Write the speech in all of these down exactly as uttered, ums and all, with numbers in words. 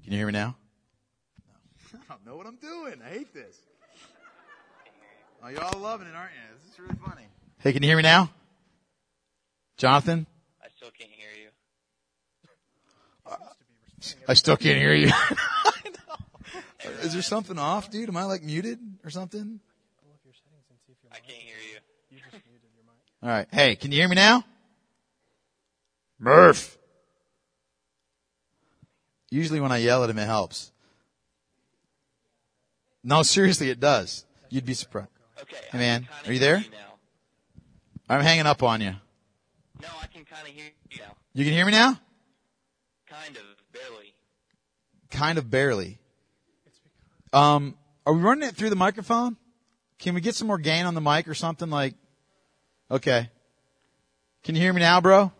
Can you hear me now? No. I don't know what I'm doing. I hate this. Oh, you're all loving it, aren't you? This is really funny. Hey, can you hear me now? Jonathan? I still can't hear you. Uh, I still can't hear you. I know. Is there something off, dude? Am I like muted or something? I can't hear you. You just muted your mic. All right. Hey, can you hear me now? Murph. Usually when I yell at him, it helps. No, seriously, it does. You'd be surprised. Okay. Hey, man, I can kinda are you hear there? now. I'm hanging up on you. No, I can kind of hear you now. You can hear me now? Kind of, barely. Kind of barely. Um, are we running it through the microphone? Can we get some more gain on the mic or something like, okay. Can you hear me now, bro?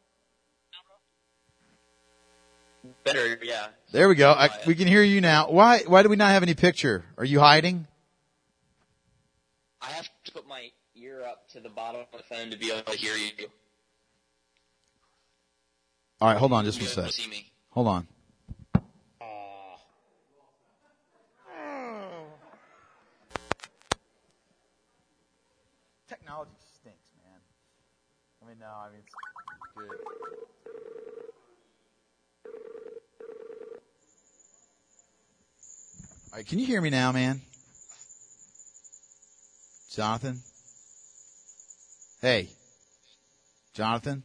Better, yeah. There we go. I, we can hear you now. Why, why do we not have any picture? Are you hiding? I have to put my ear up to the bottom of the phone to be able to hear you. All right, hold on just You a able to sec. see me. Hold on. Technology stinks, man. I mean, no, I mean, it's good. All right, can you hear me now, man? Jonathan? Hey. Jonathan?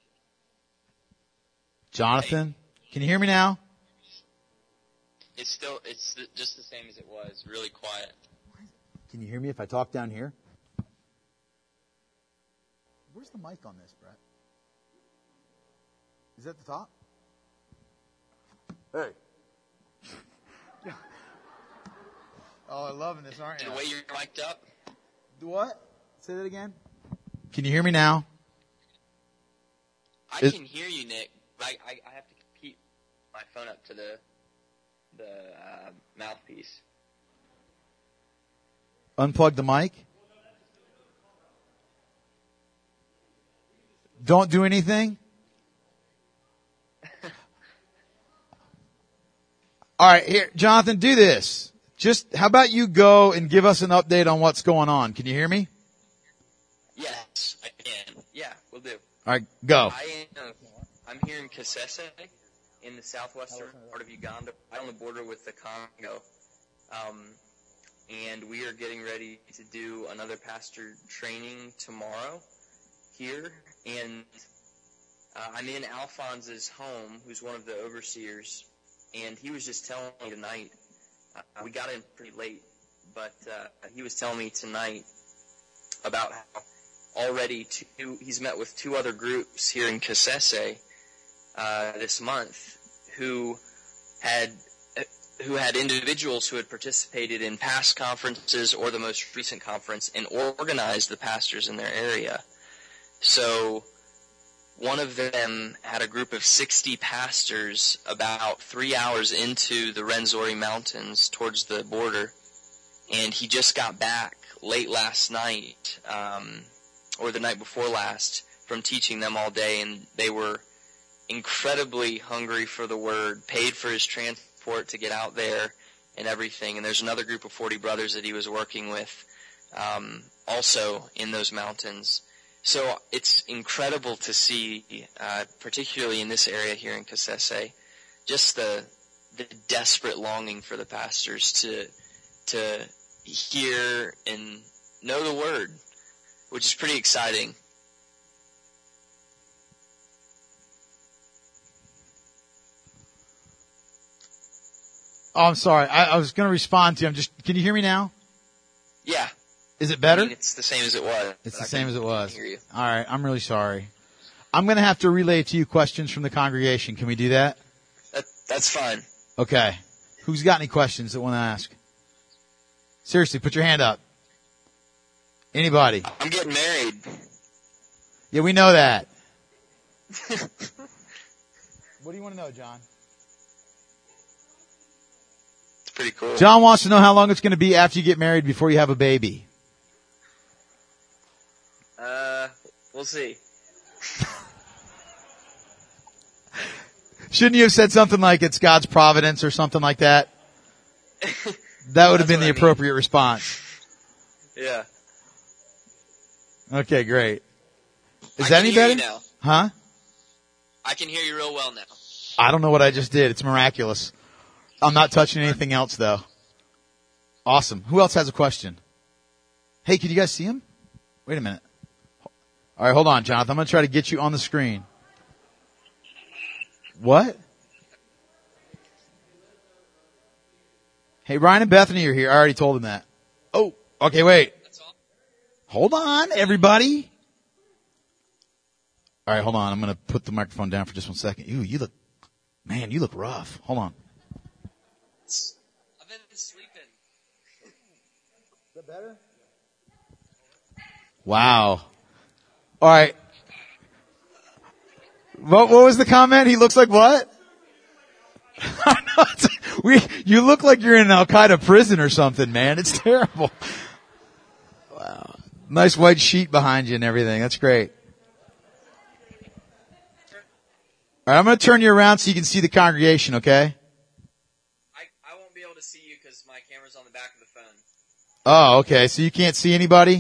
Jonathan? Can you hear me now? It's still, it's th- just the same as it was, really quiet. Can you hear me if I talk down here? Where's the mic on this, Brett? Is that the top? Hey. Oh, I'm loving this, aren't you? The way you're mic'd up, What? Say that again. Can you hear me now? I Is- can hear you, Nick. But I, I, I have to keep my phone up to the the uh, mouthpiece. Unplug the mic. Don't do anything. All right, here, Jonathan, do this. Just, how about you go and give us an update on what's going on? Can you hear me? Yes, I can. Yeah, we'll do. All right, go. I am, I'm here in Kasese, in the southwestern part of Uganda, right on the border with the Congo. Um, and we are getting ready to do another pastor training tomorrow here. And uh, I'm in Alphonse's home, who's one of the overseers, and he was just telling me tonight, uh, we got in pretty late, but uh, he was telling me tonight about how already two, he's met with two other groups here in Kasese uh, this month who had who had individuals who had participated in past conferences or the most recent conference and organized the pastors in their area. So one of them had a group of sixty pastors about three hours into the Rwenzori Mountains towards the border, and he just got back late last night, um, or the night before last, from teaching them all day, and they were incredibly hungry for the word, paid for his transport to get out there and everything. And there's another group of forty brothers that he was working with um, also in those mountains. So it's incredible to see, uh, particularly in this area here in Kasese, just the the desperate longing for the pastors to to hear and know the word, which is pretty exciting. Oh, I'm sorry. I, I was going to respond to you. I'm just, can you hear me now? Yeah. Is it better? I mean, it's the same as it was. It's but the I same can- as it I can was. hear you. All right. I'm really sorry. I'm going to have to relay to you questions from the congregation. Can we do that? That, that's fine. Okay. Who's got any questions that want to ask? Seriously, put your hand up. Anybody? I'm getting married. Yeah, we know that. What do you want to know, John? It's pretty cool. John wants to know how long it's going to be after you get married before you have a baby. Uh, we'll see. Shouldn't you have said something like it's God's providence or something like that? That would have been the appropriate response. Yeah. Okay, great. Is I that can any hear better? you now. Huh? I can hear you real well now. I don't know what I just did. It's miraculous. I'm not touching anything else though. Awesome. Who else has a question? Hey, can you guys see him? Wait a minute. All right, hold on, Jonathan. I'm going to try to get you on the screen. What? Hey, Ryan and Bethany are here. I already told them that. Oh, okay, wait. Hold on, everybody. All right, hold on. I'm going to put the microphone down for just one second. Ew, you look, man, you look rough. Hold on. I've been sleeping. Is that better? Wow. All right. What, what was the comment? He looks like what? we, you look like you're in an Al-Qaeda prison or something, man. It's terrible. Wow. Nice white sheet behind you and everything. That's great. All right, I'm going to turn you around so you can see the congregation, okay? I, I won't be able to see you because my camera's on the back of the phone. Oh, okay. So you can't see anybody?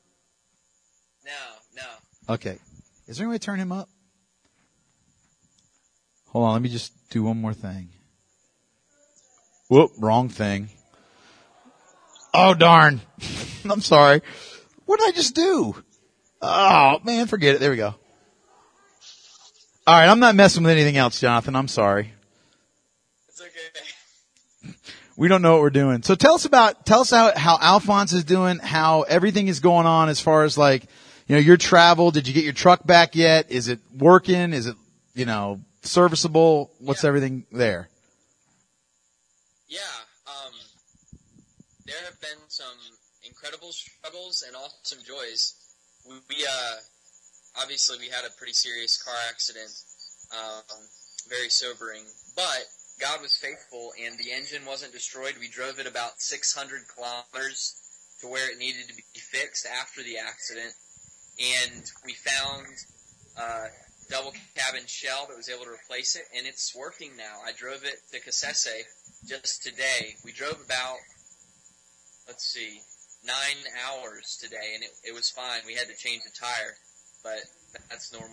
No, no. Okay. Is there any way to turn him up? Hold on, let me just do one more thing. Whoop, wrong thing. Oh, darn. I'm sorry. What did I just do? Oh, man, forget it. There we go. All right, I'm not messing with anything else, Jonathan. I'm sorry. It's okay. We don't know what we're doing. So tell us about, tell us how, how Alphonse is doing, how everything is going on as far as like, you know, your travel. Did you get your truck back yet? Is it working? Is it, you know, serviceable? What's Yeah. everything there? Yeah, um, there have been some incredible struggles and awesome joys. We, we uh, obviously we had a pretty serious car accident, um, very sobering, but God was faithful and the engine wasn't destroyed. We drove it about six hundred kilometers to where it needed to be fixed after the accident, and we found, uh, double cabin shell that was able to replace it, and it's working now. I drove it to Cassese just today. We drove about, let's see, nine hours today, and it, it was fine. We had to change the tire, but that's normal.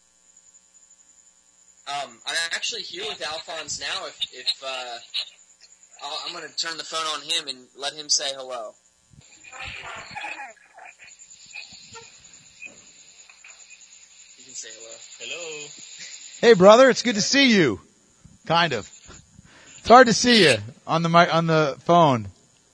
Um, I'm actually here with Alphonse now. If, if uh, I'll, I'm going to turn the phone on him and let him say hello. You can say hello. Hello. Hey, brother, it's good to see you. Kind of. It's hard to see you on the mic, on the phone.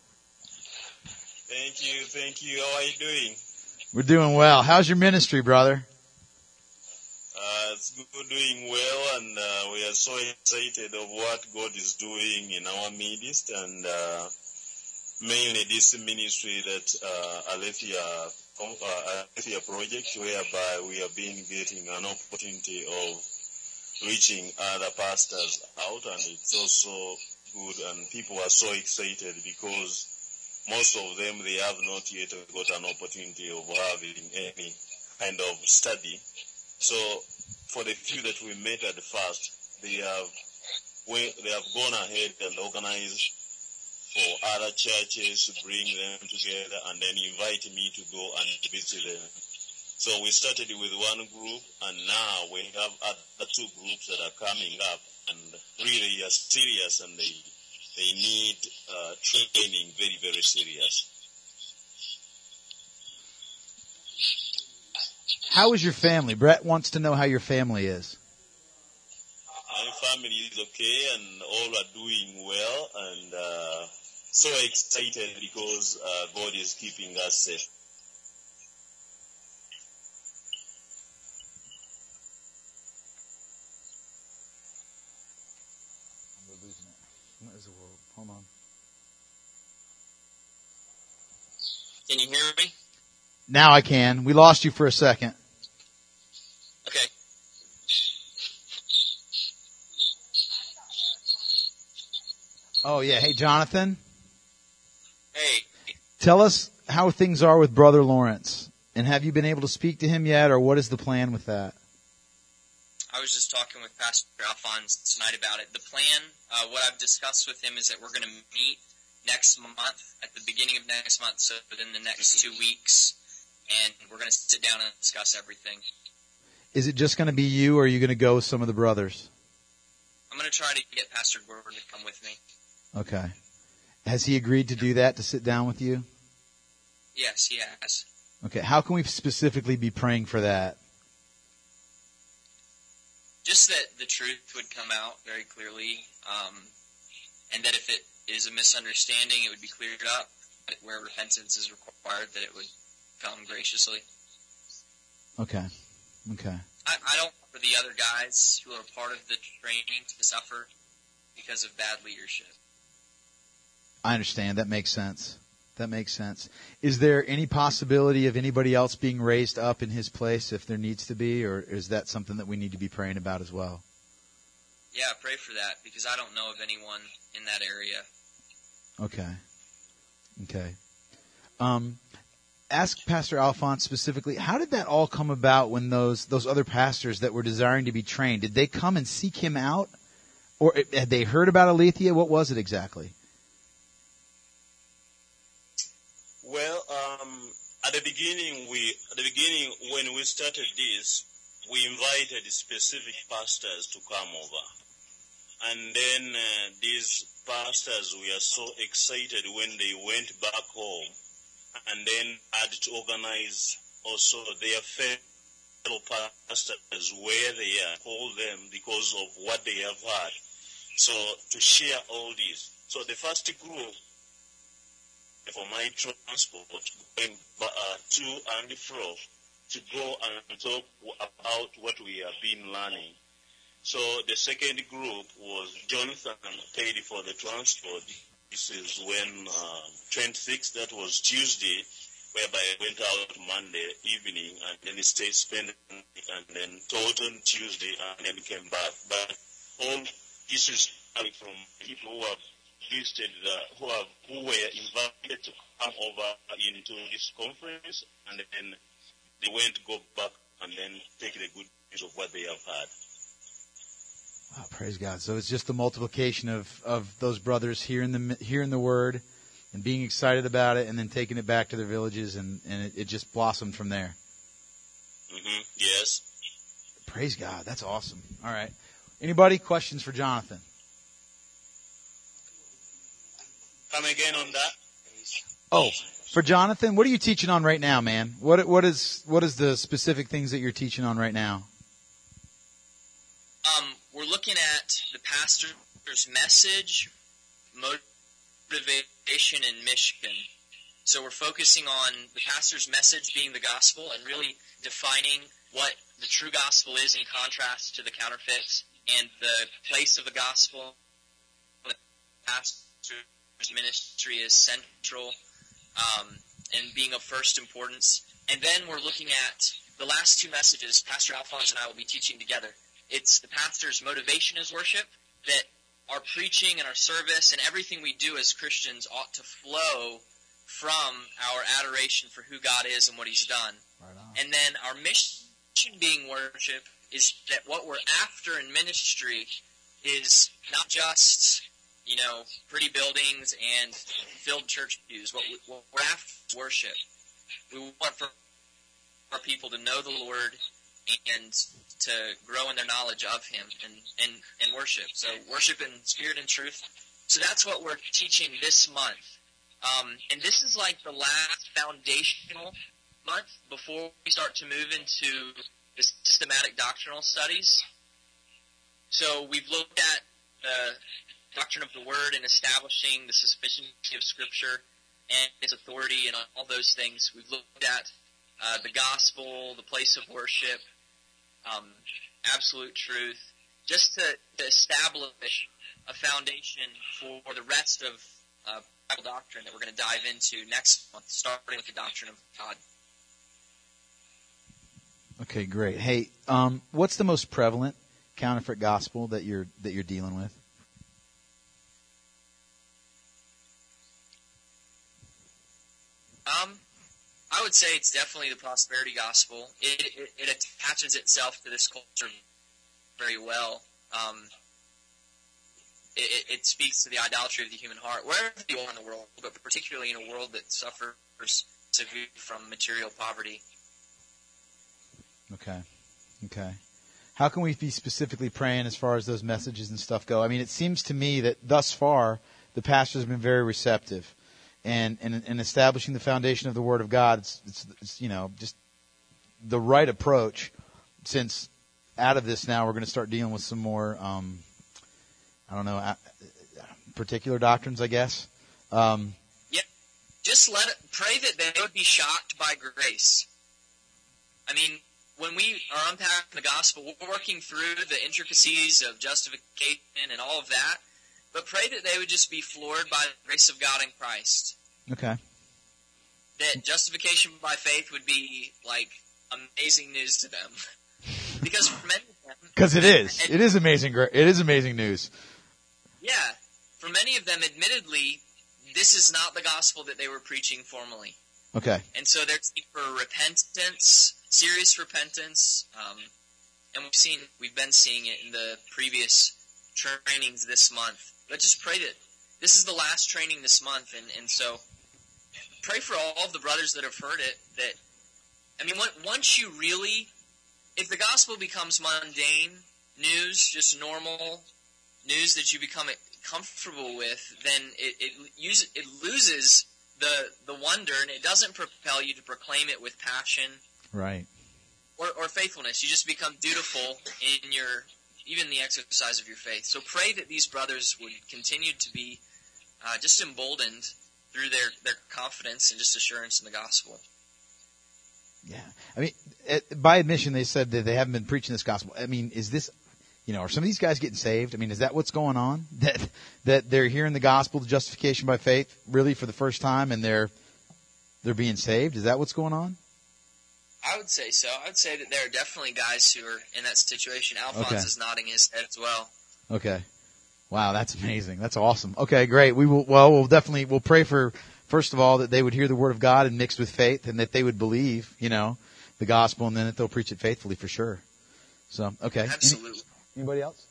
Thank you, thank you. How are you doing? We're doing well. How's your ministry, brother? Uh, it's good, doing well, and uh, we are so excited of what God is doing in our midst, and uh, mainly this ministry that uh, Aletheia, uh, Aletheia project, whereby we have been getting an opportunity of reaching other pastors out, and it's also good, and people are so excited because most of them, they have not yet got an opportunity of having any kind of study. So for the few that we met at first, they have they have gone ahead and organized for other churches to bring them together and then invite me to go and visit them. So we started with one group, and now we have other two groups that are coming up, and really are serious, and they they need uh, training, very, very serious. How is your family? Brett wants to know how your family is. My family is okay, and all are doing well, and uh, so excited because uh, God is keeping us safe. What is the world? Hold on. Can you hear me? Now I can. We lost you for a second. Okay. Oh yeah. Hey, Jonathan. Hey. Tell us how things are with Brother Lawrence. And have you been able to speak to him yet, or what is the plan with that? I was just talking with Pastor Alphonse Alphonse tonight about it. The plan, uh, what I've discussed with him is that we're going to meet next month, at the beginning of next month, so within the next two weeks, and we're going to sit down and discuss everything. Is it just going to be you, or are you going to go with some of the brothers? I'm going to try to get Pastor Gordon to come with me. Okay. Has he agreed to do that, to sit down with you? Yes, he has. Okay. How can we specifically be praying for that? Just that the truth would come out very clearly, um, and that if it is a misunderstanding, it would be cleared up. Where repentance is required, that it would come graciously. Okay. Okay. I, I don't want for the other guys who are part of the training to suffer because of bad leadership. I understand. That makes sense. That makes sense. Is there any possibility of anybody else being raised up in his place if there needs to be, or is that something that we need to be praying about as well? Yeah, pray for that, because I don't know of anyone in that area. Okay. Okay. Um, ask Pastor Alphonse specifically, how did that all come about when those those other pastors that were desiring to be trained, did they come and seek him out? Or had they heard about Aletheia? What was it exactly? Well, um, at the beginning, we at the beginning when we started this, we invited specific pastors to come over, and then uh, these pastors were so excited when they went back home, and then had to organize also their fellow pastors where they are, call them because of what they have had, so to share all this. So the first group, for my transport, going uh, to and fro to go and talk about what we have been learning. So the second group was Jonathan paid for the transport. This is when uh, twenty-sixth, that was Tuesday, whereby I went out Monday evening and then he stayed spent and then Taunton Tuesday and then came back. But all this is coming from people who have visited, uh, who have who were invited to come over into this conference, and then they went to go back and then take the good news of what they have had. Wow, praise God. So it's just the multiplication of, of those brothers hearing the hearing the word and being excited about it, and then taking it back to their villages, and, and it, it just blossomed from there. Mm-hmm. Yes. Praise God. That's awesome. All right. Anybody? Questions for Jonathan? Come again on that? Oh, for Jonathan, what are you teaching on right now, man? What what is what is the specific things that you're teaching on right now? Um, we're looking at the pastor's message, motivation, and mission. So we're focusing on the pastor's message being the gospel and really defining what the true gospel is in contrast to the counterfeits, and the place of the gospel. The pastor's ministry is central um, and being of first importance. And then we're looking at the last two messages Pastor Alphonse and I will be teaching together. It's the pastor's motivation is worship, that our preaching and our service and everything we do as Christians ought to flow from our adoration for who God is and what He's done. Right on. And then our mission being worship is that what we're after in ministry is not just, you know, pretty buildings and filled church pews. What, we, what we're after is worship. We want for our people to know the Lord and to grow in their knowledge of Him and, and, and worship. So worship in spirit and truth. So that's what we're teaching this month. Um, and this is like the last foundational month before we start to move into the systematic doctrinal studies. So we've looked at the doctrine of the Word and establishing the sufficiency of Scripture and its authority and all those things. We've looked at uh, the gospel, the place of worship, um, absolute truth, just to, to establish a foundation for the rest of uh, Bible doctrine that we're going to dive into next month, starting with the doctrine of God. Okay, great. Hey, um, what's the most prevalent counterfeit gospel that you're that you're dealing with? Um, I would say it's definitely the prosperity gospel. It, it, it attaches itself to this culture very well. Um, it, it speaks to the idolatry of the human heart, wherever you are in the world, but particularly in a world that suffers severely from material poverty. Okay. Okay. How can we be specifically praying as far as those messages and stuff go? I mean, it seems to me that thus far the pastor's been very receptive, and in, in establishing the foundation of the Word of God, it's, it's, it's you know just the right approach. Since out of this now we're going to start dealing with some more, um, I don't know, uh, particular doctrines, I guess. Um, yeah, just let it, pray that they would be shocked by grace. I mean, when we are unpacking the gospel, we're working through the intricacies of justification and all of that, but pray that they would just be floored by the grace of God in Christ. Okay. That justification by faith would be like amazing news to them. Because for many of them... Because it is. It is amazing. It is amazing news. Yeah. For many of them, admittedly, this is not the gospel that they were preaching formally. Okay. And so there's need for repentance, serious repentance, um, and we've seen, we've been seeing it in the previous trainings this month. But just pray that this is the last training this month, and, and so pray for all of the brothers that have heard it. That I mean, once you really, if the gospel becomes mundane news, just normal news that you become comfortable with, then it it, use, it loses the the wonder, and it doesn't propel you to proclaim it with passion, right, or, or faithfulness. You just become dutiful in your even the exercise of your faith. So pray that these brothers would continue to be uh, just emboldened through their their confidence and just assurance in the gospel. Yeah, I mean, it, by admission, they said that they haven't been preaching this gospel. I mean, is this, you know, are some of these guys getting saved? I mean, is that what's going on? That that they're hearing the gospel, the justification by faith, really for the first time, and they're they're being saved? Is that what's going on? I would say so. I would say that there are definitely guys who are in that situation. Alphonse Okay. is nodding his head as well. Okay. Wow, that's amazing. That's awesome. Okay, great. We will. Well, we'll definitely we'll pray for, first of all, that they would hear the word of God and mixed with faith, and that they would believe, you know, the gospel, and then that they'll preach it faithfully for sure. So, okay. Absolutely. Any, anybody else?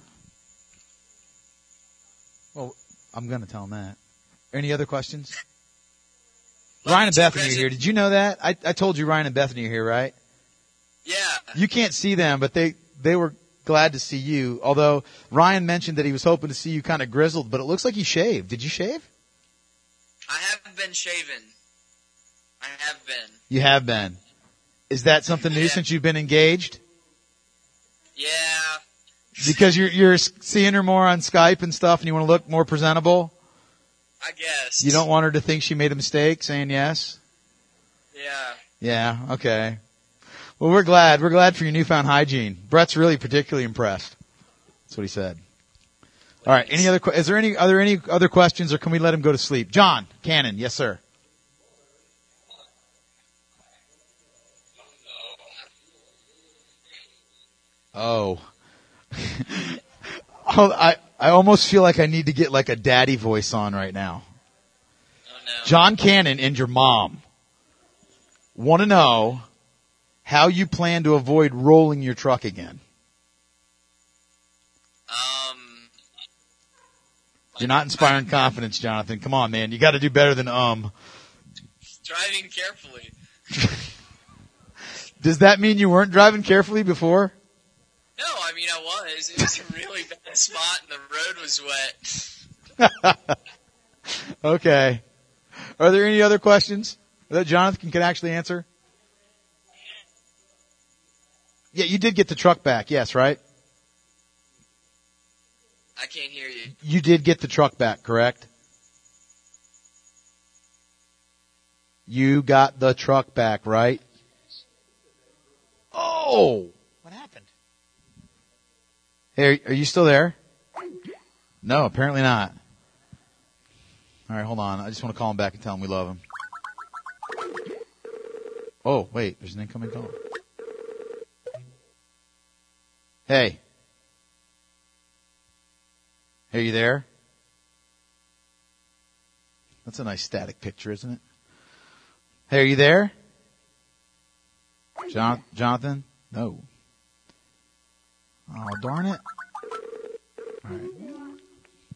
Well, I'm going to tell them that. Any other questions? Ryan and Bethany are here. Did you know that? I, I told you Ryan and Bethany are here, right? Yeah. You can't see them, but they, they were glad to see you. Although Ryan mentioned that he was hoping to see you kind of grizzled, but it looks like you shaved. Did you shave? I have been shaven. I have been. You have been. Is that something new Yeah. since you've been engaged? Yeah. Because you're you're seeing her more on Skype and stuff, and you want to look more presentable? I guess. You don't want her to think she made a mistake saying yes? Yeah. Yeah, okay. Well, we're glad. We're glad for your newfound hygiene. Brett's really particularly impressed. That's what he said. All right. Any other? que- Is there any? Are there any other questions, or can we let him go to sleep? John Cannon, yes, sir. Oh. oh, I I almost feel like I need to get like a daddy voice on right now. Oh no. John Cannon and your mom want to know how you plan to avoid rolling your truck again. Um. You're not inspiring confidence, Jonathan. Come on, man. You got to do better than um. Driving carefully. Does that mean you weren't driving carefully before? No, I mean I was. It was a really bad spot, and the road was wet. Okay. Are there any other questions that Jonathan can actually answer? Yeah, you did get the truck back. Yes, right? I can't hear you. You did get the truck back, correct? You got the truck back, right? Oh! What happened? Hey, are you still there? No, apparently not. All right, hold on. I just want to call him back and tell him we love him. Oh, wait, there's an incoming call. Hey. Are you there? That's a nice static picture, isn't it? Hey, are you there? John, Jonathan? No. Oh, darn it. All right.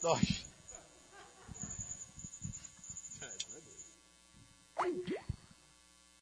Oh,